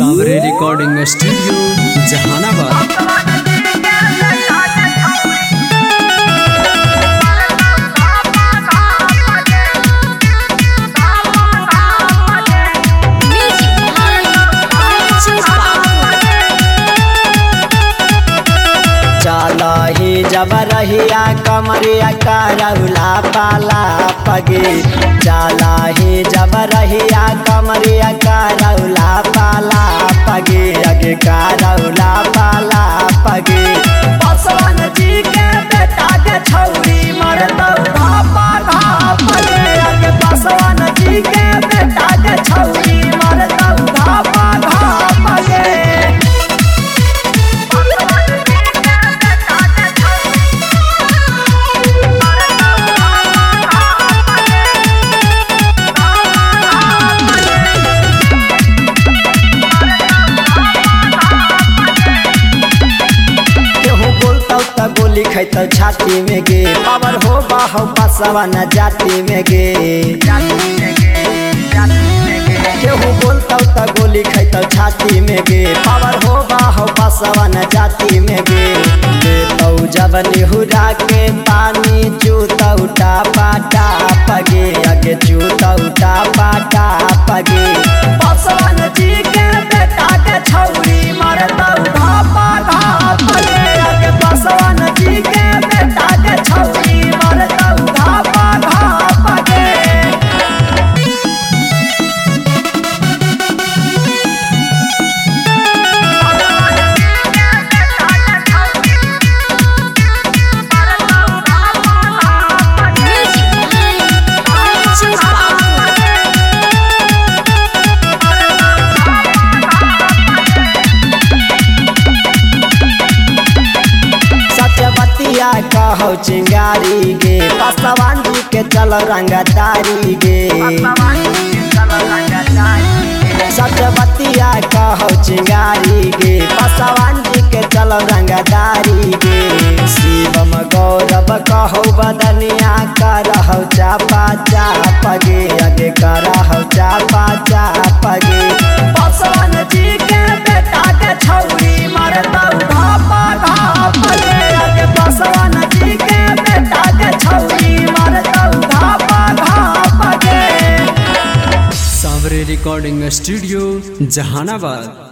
सावरे recording studio Jehanabad. चला ही जब रहिया कमरिया करौला पाला पगे। चला ही जब रहिया कमरिया करौला पाला पगे। अगे करौला पाला पगे। पासवान जी के बेटा के छौरी मरतौ घापा घाप गे। अगे पासवान जी के बेटा के छौरी मरतौ घापा घाप गे। गोली खैतौ छाती में गे। पावर हो बाहो पासवा न जाति में गे। केहू बोलतौ त गोली खैतौ छाती में गे। पावर हो बाहो पासवा न जाति में गे। देतौ जब निहुरा के पानी चूतौ टापा टाप गे। अगे चूतौ टापा टाप गे। पासवान जी के बेटा के छौरी मरतौ घापा घाप गे। अगे पासवान जी के बेटा के छौरी मरतौ घापा घाप गे। कहौ चिंगारी गे। पासवान जी के चल रंगदारी गे। सच बतिया कहौ चिंगारी गे। पासवान जी के चल रंगदारी गे। शिवम गौरव कहौ बदनिया करहौ चापा चाप गे। अगे करहौ चापा चाप गे। पासवान जी के बेटा के छौरी मरतौ घापा घाप गे। अगे पासवान जी के बेटा के छौरी मरतौ घापा घाप गे। सावरे रिकॉर्डिंग स्टूडियो जहानाबाद।